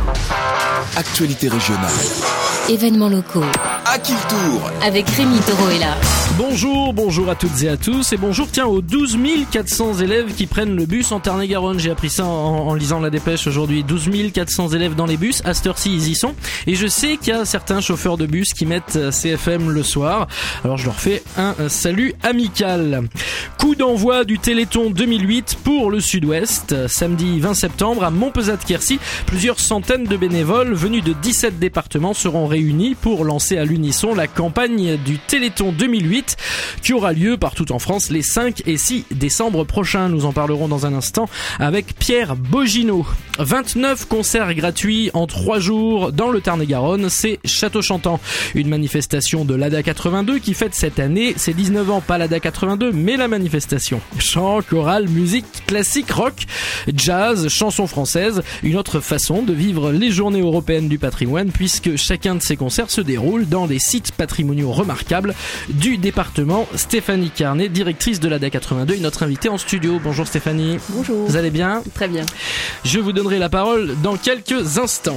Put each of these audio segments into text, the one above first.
Actualité régionale. Événements locaux. À qui le tour ? Avec Rémi Toroella. Bonjour à toutes et à tous et bonjour aux 12 400 élèves qui prennent le bus en Tarn-et-Garonne. J'ai appris ça en lisant la dépêche aujourd'hui. 12 400 élèves dans les bus, à cette heure-ci ils y sont. Et je sais qu'il y a certains chauffeurs de bus qui mettent CFM le soir. Alors je leur fais un salut amical. Coup d'envoi du Téléthon 2008 pour le Sud-Ouest. Samedi 20 septembre à Montpezat-de-Quercy, plusieurs centaines de bénévoles venus de 17 départements seront réunis pour lancer à l'unisson la campagne du Téléthon 2008 qui aura lieu partout en France les 5 et 6 décembre prochains. Nous en parlerons dans un instant avec Pierre Bogineau. 29 concerts gratuits en 3 jours dans le Tarn-et-Garonne, c'est Château-Chantant. Une manifestation de l'ADA 82 qui fête cette année ses 19 ans, pas l'ADA 82 mais la manifestation. Chant, chorale, musique, classique, rock, jazz, chansons françaises, une autre façon de vivre les journées européennes du patrimoine puisque chacun de ces concerts se déroule dans des sites patrimoniaux remarquables du département. Stéphanie Carnet, directrice de l'ADA 82, est notre invitée en studio. Bonjour Stéphanie. Bonjour. Vous allez bien ? Très bien. Je vous donnerai la parole dans quelques instants.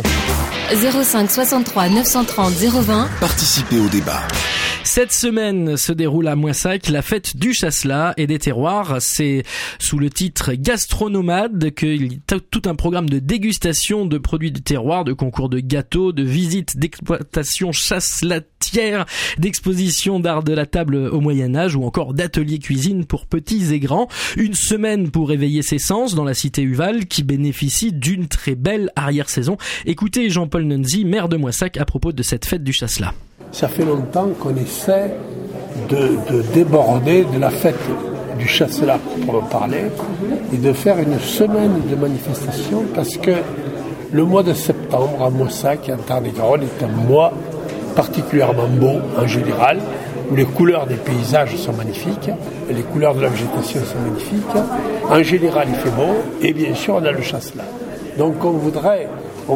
05 63 930 020. Participez au débat. Cette semaine se déroule à Moissac la fête du chasselas et des terroirs. C'est sous le titre Gastronomade qu'il y a tout un programme de dégustation de produits du terroir, de concours de gâteaux, de visites d'exploitation chasselatière, d'expositions d'art de la table au Moyen-Âge ou encore d'ateliers cuisine pour petits et grands. Une semaine pour éveiller ses sens dans la cité Uval qui bénéficie d'une très belle arrière-saison. Écoutez Jean-Paul Nunzi, maire de Moissac, à propos de cette fête du chasselas. Ça fait longtemps qu'on essaie de déborder de la fête du chasselas, pour en parler, et de faire une semaine de manifestation parce que le mois de septembre à Moissac et en Tarn-et-Garonne est un mois particulièrement beau en général, où les couleurs des paysages sont magnifiques, et les couleurs de la végétation sont magnifiques. En général, il fait beau, et bien sûr, on a le chasselas. Donc on voudrait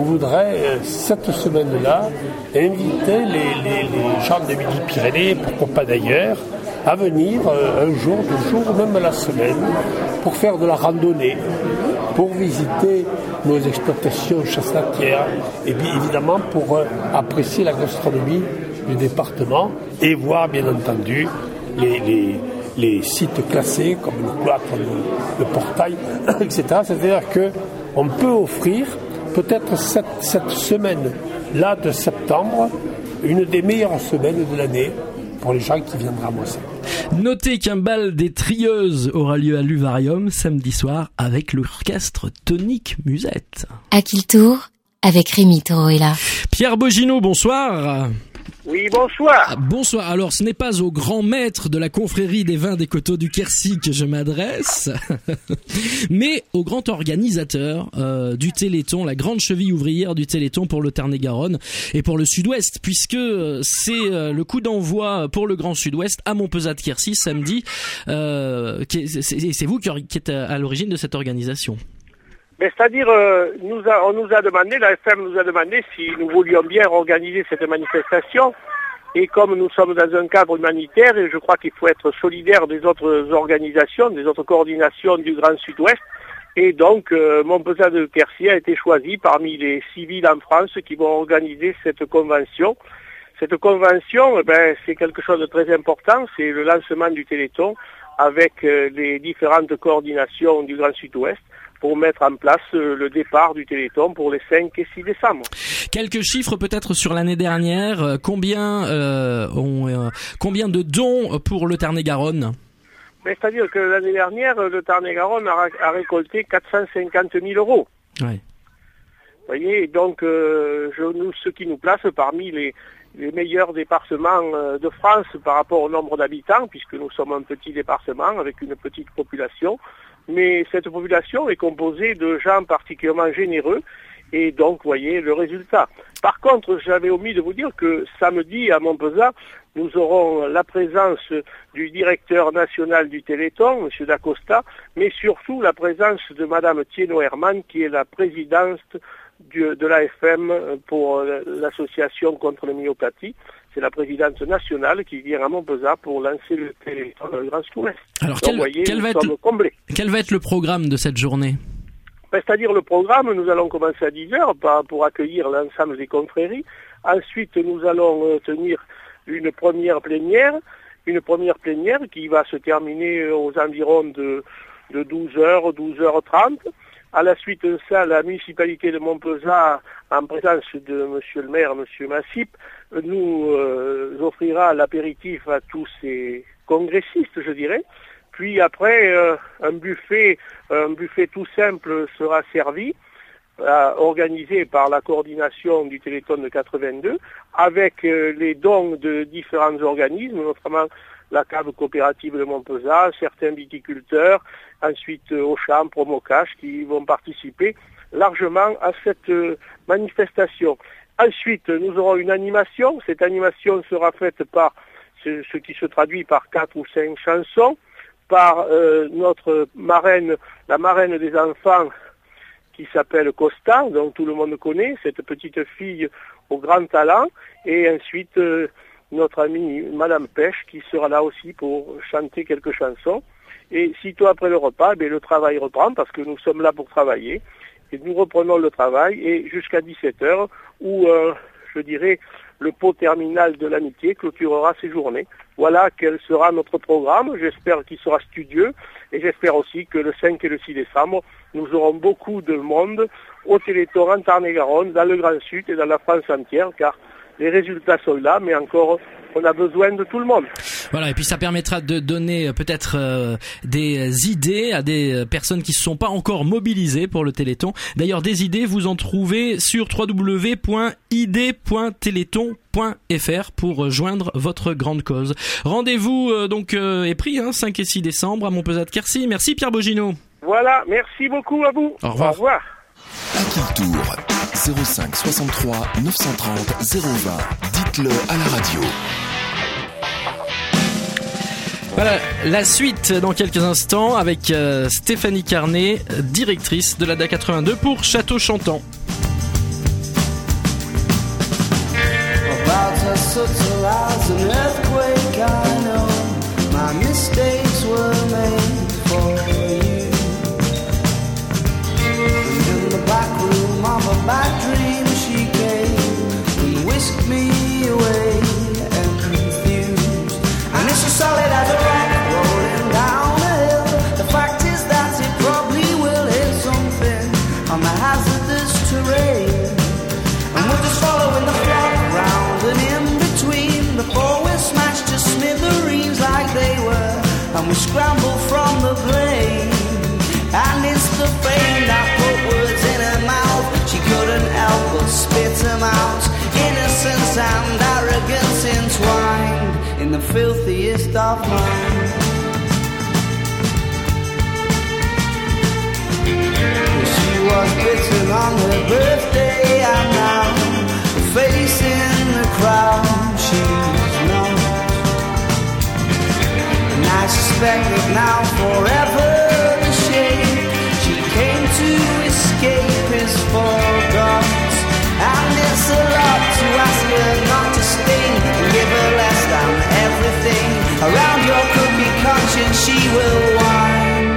cette semaine-là inviter les gens des Midi-Pyrénées, pourquoi pas d'ailleurs, à venir un jour, 2 jours, ou même la semaine, pour faire de la randonnée, pour visiter nos exploitations chasselatières, et bien évidemment pour apprécier la gastronomie du département et voir bien entendu les sites classés comme le cloître, le portail, etc. C'est-à-dire qu'on peut offrir peut-être cette semaine-là de septembre, une des meilleures semaines de l'année pour les gens qui viendraient à Moissac. Notez qu'un bal des Trieuses aura lieu à l'Uvarium samedi soir avec l'orchestre Tonique Musette. À qui le tour ? Avec Rémi Toroella. Pierre Bogineau, bonsoir. Oui, bonsoir. Bonsoir. Alors, ce n'est pas au grand maître de la confrérie des vins des coteaux du Quercy que je m'adresse, mais au grand organisateur du Téléthon, la grande cheville ouvrière du Téléthon pour le Tarn-et-Garonne et pour le Sud-Ouest, puisque c'est le coup d'envoi pour le Grand Sud-Ouest à Montpezat-de-Quercy samedi. C'est vous qui êtes à l'origine de cette organisation. C'est-à-dire, on nous a demandé, la FM nous a demandé si nous voulions bien organiser cette manifestation. Et comme nous sommes dans un cadre humanitaire, et je crois qu'il faut être solidaire des autres organisations, des autres coordinations du Grand Sud-Ouest. Et donc, Montpezat-de-Quercy a été choisi parmi les 6 villes en France qui vont organiser cette convention. Cette convention, c'est quelque chose de très important. C'est le lancement du Téléthon avec les différentes coordinations du Grand Sud-Ouest, pour mettre en place le départ du Téléthon pour les 5 et 6 décembre. Quelques chiffres peut-être sur l'année dernière. Combien de dons pour le Tarn-et-Garonne ? C'est-à-dire que l'année dernière, le Tarn-et-Garonne a récolté 450 000 euros. Ouais. Vous voyez, donc ce qui nous place parmi les meilleurs départements de France par rapport au nombre d'habitants, puisque nous sommes un petit département avec une petite population. Mais cette population est composée de gens particulièrement généreux et donc, vous voyez, le résultat. Par contre, j'avais omis de vous dire que samedi à Montpezat, nous aurons la présence du directeur national du Téléthon, M. Dacosta, mais surtout la présence de Mme Thienot-Hermann, qui est la présidente de l'AFM pour l'association contre les myopathies. C'est la présidente nationale qui vient à Montpezat pour lancer le Téléthon dans le Grand Sud-Ouest. Alors, quel va être le programme de cette journée ? C'est-à-dire le programme, nous allons commencer à 10h pour accueillir l'ensemble des confréries. Ensuite, nous allons tenir une première plénière qui va se terminer aux environs de 12h, 12h30. À la suite de ça, la municipalité de Montpezat, en présence de monsieur le maire, monsieur Massip, nous offrira l'apéritif à tous ces congressistes, je dirais. Puis après, un buffet tout simple sera servi, organisé par la coordination du Téléthon de 82, avec les dons de différents organismes, notamment la cave coopérative de Montpezat, certains viticulteurs, ensuite Auchan, Promocash, qui vont participer largement à cette manifestation. Ensuite, nous aurons une animation. Cette animation sera faite par ce qui se traduit par 4 ou 5 chansons, par notre marraine, la marraine des enfants, qui s'appelle Costa, dont tout le monde connaît, cette petite fille au grand talent, et ensuite notre amie Madame Pêche, qui sera là aussi pour chanter quelques chansons. Et sitôt après le repas, le travail reprend, parce que nous sommes là pour travailler, et nous reprenons le travail, et jusqu'à 17h, où, je dirais, le pot terminal de l'amitié clôturera ces journées. Voilà quel sera notre programme. J'espère qu'il sera studieux, et j'espère aussi que le 5 et le 6 décembre, nous aurons beaucoup de monde au Téléthon en Tarn-et-Garonne, dans le Grand Sud et dans la France entière, car les résultats sont là, mais encore, on a besoin de tout le monde. Voilà, et puis ça permettra de donner peut-être des idées à des personnes qui ne se sont pas encore mobilisées pour le Téléthon. D'ailleurs, des idées, vous en trouvez sur www.id.téléthon.fr pour joindre votre grande cause. Rendez-vous est pris, 5 et 6 décembre à Montpezat-de-Quercy. Merci Pierre Bogineau. Voilà, merci beaucoup à vous. Au revoir. Au revoir. À qui le tour 05 63 930 020. Dites-le à la radio. Voilà, la suite dans quelques instants avec Stéphanie Carnet, directrice de l'ADA 82 pour Château Chantant. Solid as a rock rolling down a hill. The fact is that it probably will hit something on the hazardous terrain. And we're just following the flock round and in between. Before we're smashed to smithereens like they were, and we scramble from the plane. And it's the fame that put words in her mouth. She couldn't help but spit them out. Innocence and arrogance entwined in the filthiest of minds. She was bitten on her birthday, and now the face in the crowd she's not. And I suspect that now forever the shame she came to escape is forgot. And it's a lot to ask her not to sting and give her less than everything. Around your cookie conscience she will whine.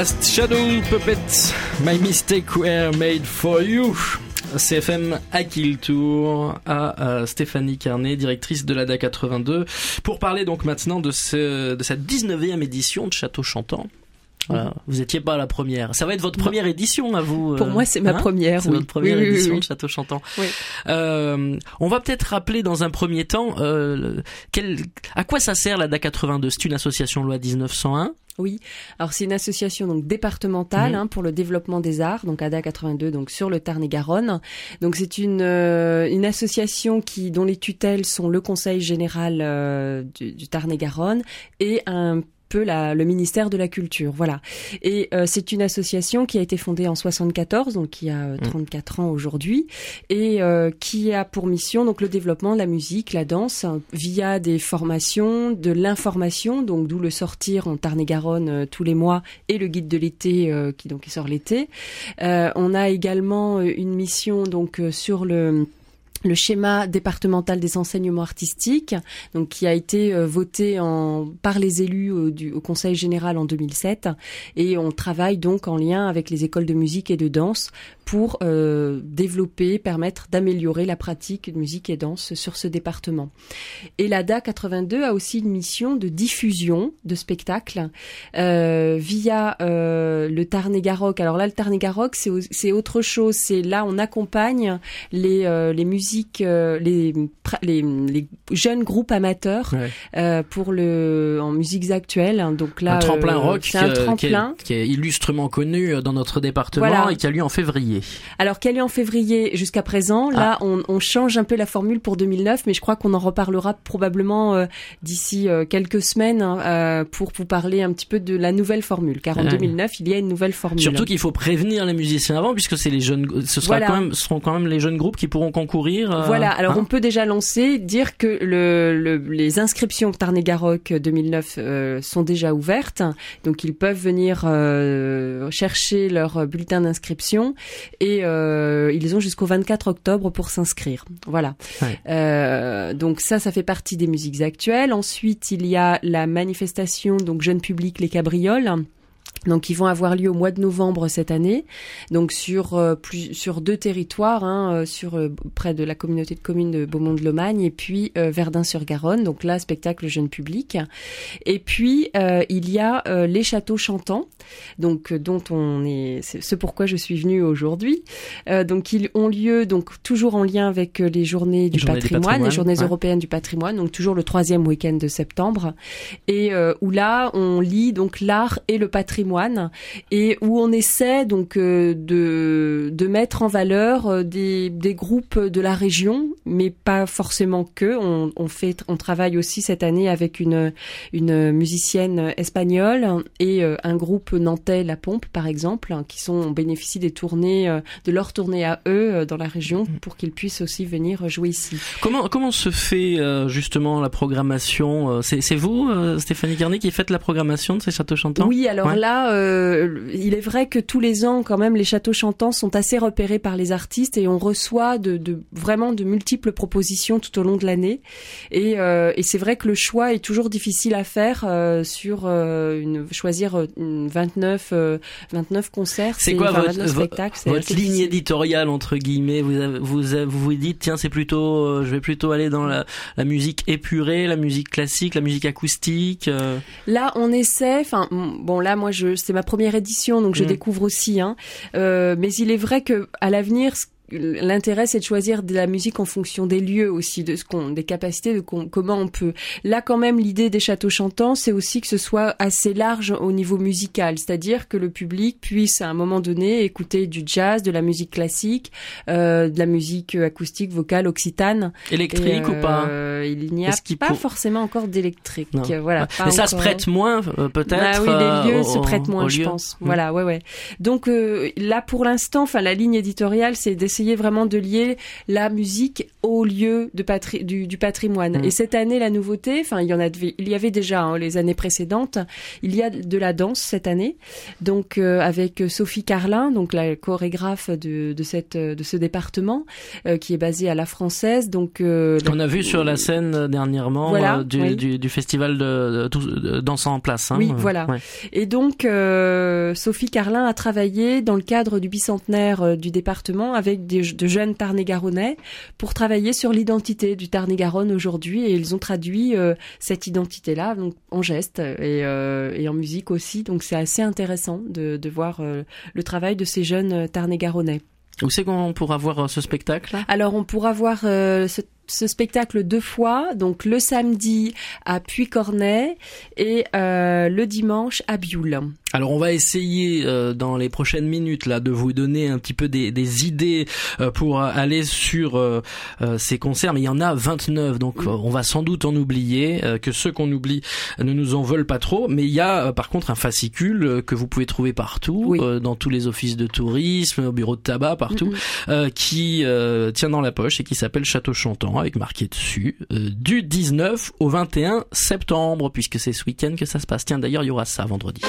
Last Shadow Puppets, My Mistake Were Made For You. CFM à Tour à Stéphanie Carnet, directrice de l'ADA 82, pour parler donc maintenant de cette 19e édition de Château Chantant. Voilà. Vous étiez pas à la première. Ça va être votre première édition à vous. Pour moi, c'est ma première. C'est votre première édition de Château Chantant. Oui. On va peut-être rappeler dans un premier temps à quoi ça sert l'ADA 82. C'est une association loi 1901. Oui, alors c'est une association donc départementale pour le développement des arts, donc ADA 82, donc sur le Tarn-et-Garonne. Donc c'est une association dont les tutelles sont le Conseil général du Tarn-et-Garonne et un peu le ministère de la Culture, voilà. Et c'est une association qui a été fondée en 74, donc qui a 34 ans aujourd'hui, et qui a pour mission donc le développement de la musique, la danse, via des formations, de l'information, donc d'où le sortir en Tarn-et-Garonne tous les mois, et le guide de l'été qui sort l'été. On a également une mission donc sur le schéma départemental des enseignements artistiques, donc qui a été voté par les élus au Conseil général en 2007, et on travaille donc en lien avec les écoles de musique et de danse pour permettre d'améliorer la pratique de musique et danse sur ce département. Et l'ADA 82 a aussi une mission de diffusion de spectacles via le Tarn-et-Garonne. Alors là, le Tarn-et-Garonne, c'est autre chose. C'est là on accompagne les musiques, les jeunes groupes amateurs en musiques actuelles. Donc là, un tremplin rock, c'est un tremplin qui est illustrement connu dans notre département, et qui a lieu en février. Alors qu'elle est en février jusqu'à présent, là on change un peu la formule pour 2009, mais je crois qu'on en reparlera probablement d'ici quelques semaines pour vous parler un petit peu de la nouvelle formule, car en 2009 il y a une nouvelle formule. Surtout qu'il faut prévenir les musiciens avant, puisque c'est les jeunes, ce seront quand même les jeunes groupes qui pourront concourir. Voilà, alors on peut déjà dire que les inscriptions Tarn-et-Garonne 2009 sont déjà ouvertes, donc ils peuvent venir chercher leur bulletin d'inscription, et ils ont jusqu'au 24 octobre pour s'inscrire. Voilà. Ouais. Donc ça fait partie des musiques actuelles. Ensuite, il y a la manifestation donc jeune public Les Cabrioles. Donc, ils vont avoir lieu au mois de novembre cette année. Donc, sur 2 territoires, près de la communauté de communes de Beaumont-de-Lomagne, et puis Verdun-sur-Garonne. Donc là, spectacle jeune public. Et puis il y a les châteaux chantants, donc dont c'est ce pourquoi je suis venue aujourd'hui. Donc ils ont lieu donc toujours en lien avec les journées du patrimoine, les journées européennes du patrimoine. Donc toujours le 3e week-end de septembre, et où là on lie donc l'art et le patrimoine, et où on essaie donc de mettre en valeur des groupes de la région, mais pas forcément que. On travaille aussi cette année avec une musicienne espagnole et un groupe nantais, La Pompe par exemple, on bénéficie de leur tournée à eux dans la région pour qu'ils puissent aussi venir jouer ici. Comment se fait justement la programmation? C'est vous, Stéphanie Carnet, qui faites la programmation de ces châteaux chantants? Oui, alors là, il est vrai que tous les ans, quand même, les châteaux chantants sont assez repérés par les artistes, et on reçoit vraiment de multiples propositions tout au long de l'année. Et c'est vrai que le choix est toujours difficile à faire choisir 29 concerts. C'est quoi 29 spectacles, votre ligne éditoriale, entre guillemets? Vous dites, tiens, c'est plutôt, je vais plutôt aller dans la musique épurée, la musique classique, la musique acoustique. Là, on essaie. Là, moi, c'est ma première édition, donc je découvre aussi. Mais il est vrai que à l'avenir, l'intérêt, c'est de choisir de la musique en fonction des lieux aussi, des capacités, comment on peut. Là, quand même, l'idée des châteaux chantants, c'est aussi que ce soit assez large au niveau musical, c'est-à-dire que le public puisse, à un moment donné, écouter du jazz, de la musique classique, de la musique acoustique, vocale, occitane. Électrique ou pas? Il n'y a pas forcément encore d'électrique. Voilà. Mais ça se prête moins, peut-être. Oui, les lieux se prêtent moins, je pense. Voilà, ouais. Donc là, pour l'instant, la ligne éditoriale, c'est d'essayer essayer vraiment de lier la musique au lieu du patrimoine. Et cette année, la nouveauté, enfin, il y avait déjà les années précédentes, il y a de la danse cette année, donc avec Sophie Carlin, donc la chorégraphe de ce département, qui est basée à la Française. Donc on a vu sur la scène dernièrement, voilà, du festival de danse en place. Hein. Oui, voilà. Ouais. Et donc Sophie Carlin a travaillé dans le cadre du bicentenaire du département avec de jeunes Tarn-et-Garonnais pour travailler sur l'identité du Tarn-et-Garonne aujourd'hui, et ils ont traduit cette identité-là donc en gestes et en musique aussi. Donc c'est assez intéressant de voir le travail de ces jeunes Tarn-et-Garonnais. Où c'est qu'on pourra voir ce spectacle? Alors on pourra voir ce spectacle 2 fois, donc le samedi à Puy-Cornay et le dimanche à Bioul. Alors on va essayer dans les prochaines minutes là de vous donner un petit peu des idées pour aller sur ces concerts, mais il y en a 29, donc on va sans doute en oublier, que ceux qu'on oublie ne nous en veulent pas trop, mais il y a par contre un fascicule que vous pouvez trouver partout, dans tous les offices de tourisme, au bureau de tabac, partout, qui tient dans la poche et qui s'appelle Château Chantant, avec marqué dessus du 19 au 21 septembre, puisque c'est ce week-end que ça se passe. Tiens, d'ailleurs il y aura ça vendredi.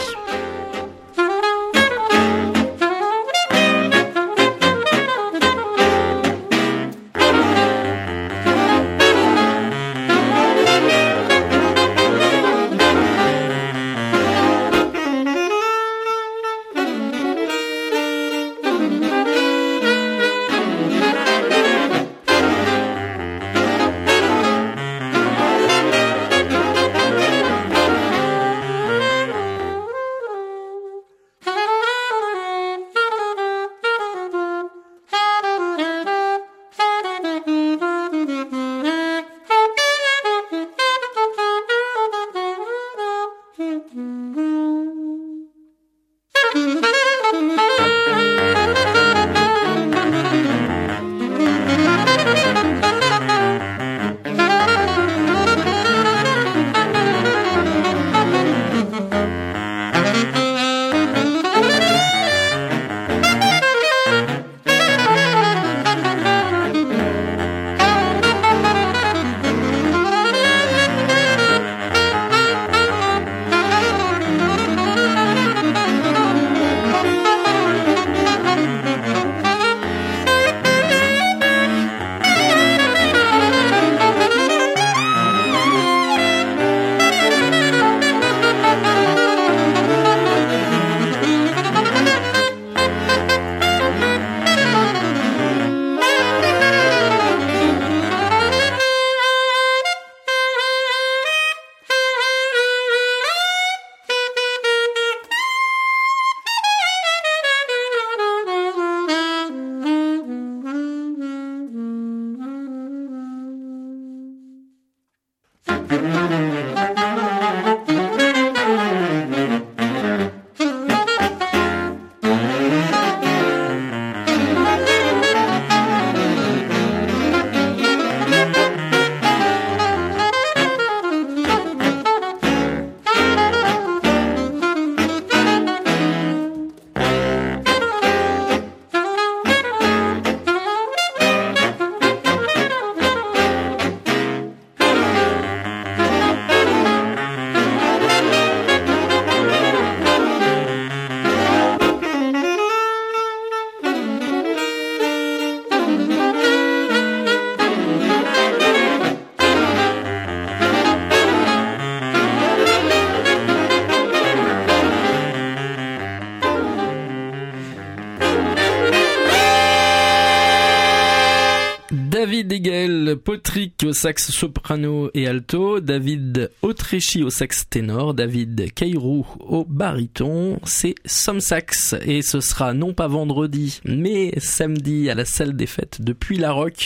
David Egel, Potrick au sax soprano et alto, David Autrechy au sax ténor, David Cairou au baryton, c'est Somme Sax, et ce sera non pas vendredi mais samedi à la salle des fêtes de Puy-la-Roque.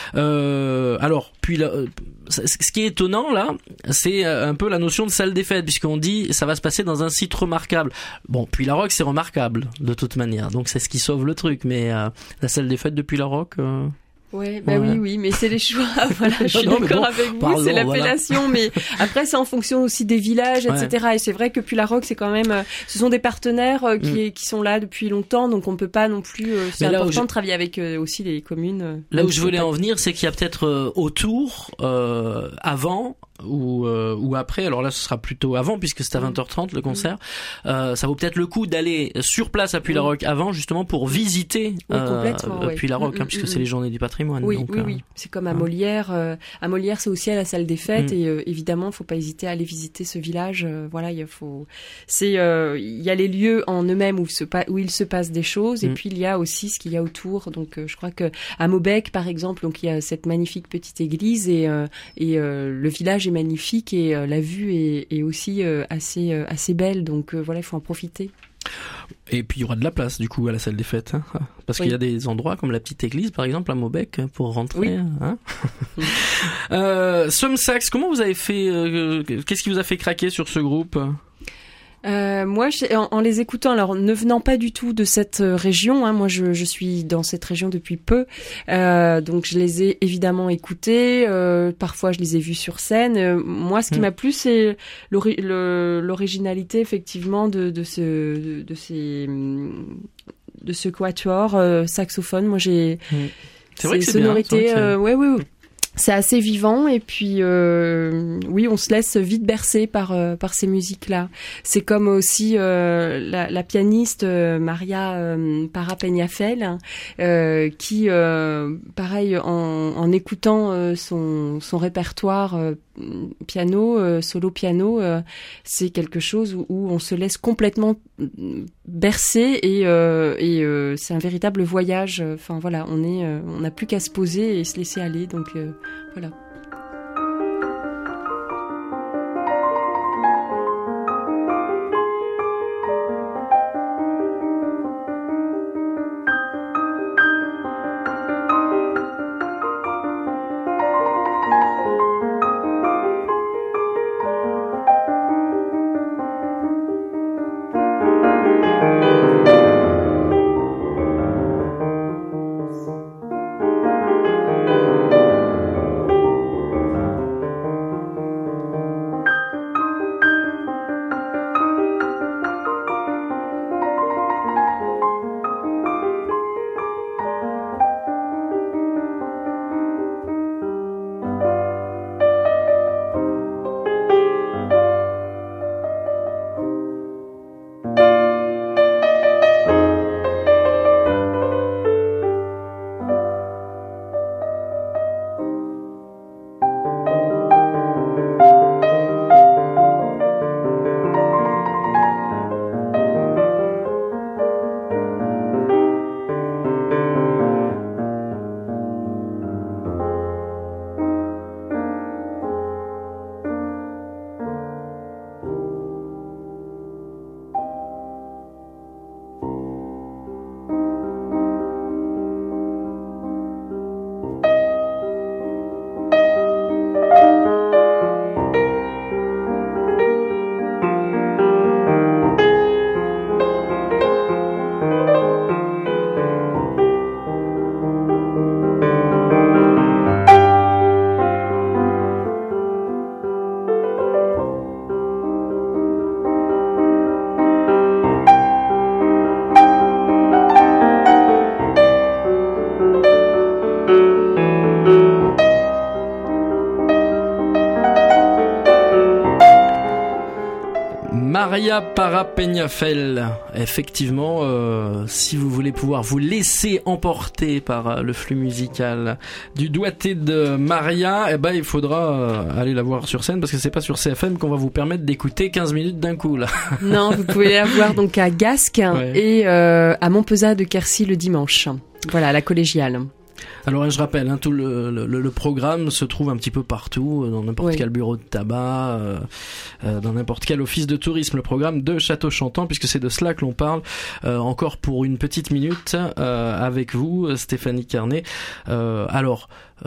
Ce qui est étonnant là, c'est un peu la notion de salle des fêtes, puisqu'on dit ça va se passer dans un site remarquable. Bon, Puy-la-Roque c'est remarquable de toute manière, donc c'est ce qui sauve le truc, mais la salle des fêtes de Puy-la-Roque... Ouais, bah oui, mais c'est les choix. Voilà, je suis Non, mais d'accord bon, avec vous, pardon, c'est l'appellation, mais après c'est en fonction aussi des villages, etc. Et c'est vrai que Pularoc, c'est quand même, ce sont des partenaires qui sont là depuis longtemps, donc on peut pas non plus. C'est important de travailler avec aussi les communes. Là où je voulais en venir, c'est qu'il y a peut-être autour, avant. Ou après, alors là ce sera plutôt avant puisque c'est à 20h30 le concert. Ça vaut peut-être le coup d'aller sur place à Pularoc avant, justement pour visiter Pularoc, puisque c'est les journées du patrimoine. Oui, donc, oui. C'est comme à Molière. À Molière, c'est aussi à la salle des fêtes et évidemment, faut pas hésiter à aller visiter ce village. Voilà, il y a les lieux en eux-mêmes où il se passe des choses et puis il y a aussi ce qu'il y a autour. Donc, je crois que à Maubec, par exemple, donc il y a cette magnifique petite église et le village est magnifique et la vue est aussi assez belle, donc voilà, il faut en profiter. Et puis il y aura de la place du coup à la salle des fêtes, hein, parce qu'il y a des endroits comme la petite église par exemple à Maubec pour rentrer. Hein. Swum Sax, comment vous avez fait qu'est-ce qui vous a fait craquer sur ce groupe? Moi, en les écoutant, alors ne venant pas du tout de cette région, hein, moi je suis dans cette région depuis peu, donc je les ai évidemment écoutés. Parfois, je les ai vus sur scène. Moi, ce qui m'a plu, c'est l'originalité effectivement de ce quatuor saxophone. Moi, j'ai c'est vrai que c'est sonorités, bien. oui. C'est assez vivant et puis oui, on se laisse vite bercer par ces musiques-là. C'est comme aussi la pianiste Maria Para-Peñafel qui pareil en écoutant son répertoire solo piano, c'est quelque chose où on se laisse complètement bercer et c'est un véritable voyage. Enfin voilà, on n'a plus qu'à se poser et se laisser aller. Donc voilà. Maria Para-Peñafel. Effectivement, si vous voulez pouvoir vous laisser emporter par le flux musical du doigté de Maria, eh ben il faudra aller la voir sur scène parce que c'est pas sur CFM qu'on va vous permettre d'écouter 15 minutes d'un coup là. Non, vous pouvez la voir donc à Gasques et à Montpezat de Quercy le dimanche. Voilà, à la collégiale. Alors je rappelle, hein, tout le programme se trouve un petit peu partout, dans n'importe quel bureau de tabac, dans n'importe quel office de tourisme, le programme de Château Chantant, puisque c'est de cela que l'on parle encore pour une petite minute avec vous, Stéphanie Carnet. Alors,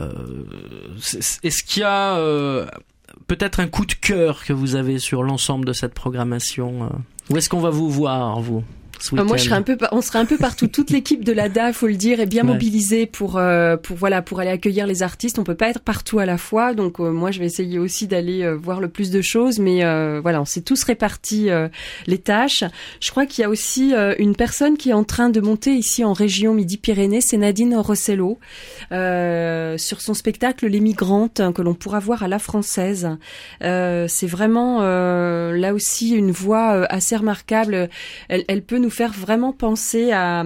est-ce qu'il y a peut-être un coup de cœur que vous avez sur l'ensemble de cette programmation Où est-ce qu'on va vous voir, vous ? ce week-end. Moi, on serait un peu partout. Toute l'équipe de l'ADA, faut le dire, est bien mobilisée pour aller accueillir les artistes. On peut pas être partout à la fois. Donc, moi, je vais essayer aussi d'aller voir le plus de choses. Mais voilà, on s'est tous répartis les tâches. Je crois qu'il y a aussi une personne qui est en train de monter ici en région Midi-Pyrénées. C'est Nadine Rossello. Sur son spectacle Les Migrantes, que l'on pourra voir à la Française. C'est vraiment là aussi une voix assez remarquable. Elle peut nous faire vraiment penser à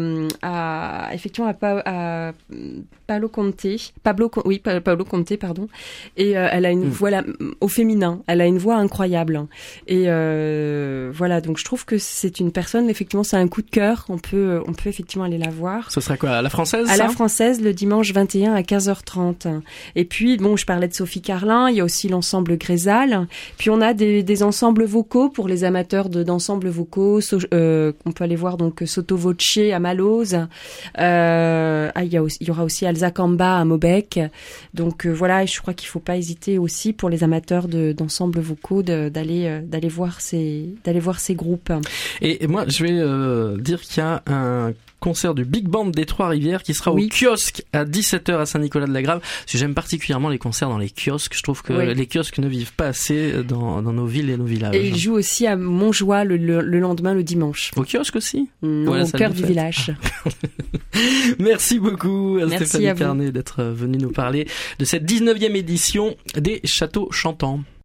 Pablo Conte, pardon. Et elle a une voix au féminin. Elle a une voix incroyable. Et voilà, donc je trouve que c'est une personne, effectivement, c'est un coup de cœur. On peut effectivement aller la voir. Ce sera quoi, à la Française? À la Française, le dimanche 21 à 15h30. Et puis, bon, je parlais de Sophie Carlin. Il y a aussi l'ensemble Grézal. Puis on a des ensembles vocaux pour les amateurs d'ensembles vocaux. On peut aller voir donc Sotto Voce à Malose. Il y aura aussi Alza Kamba à Maubec. Donc voilà, et je crois qu'il faut pas hésiter aussi pour les amateurs d'ensembles vocaux d'aller voir ces groupes. Et moi, je vais dire qu'il y a un concert du Big Band des Trois-Rivières qui sera au kiosque à 17h à Saint-Nicolas-de-la-Grave. Parce que j'aime particulièrement les concerts dans les kiosques. Je trouve que les kiosques ne vivent pas assez dans nos villes et nos villages. Et ils jouent aussi à Montjoie le lendemain, le dimanche. Au kiosque aussi? Non, au cœur du village. Merci beaucoup à Stéphanie Carnet d'être venue nous parler de cette 19e édition des Châteaux Chantants.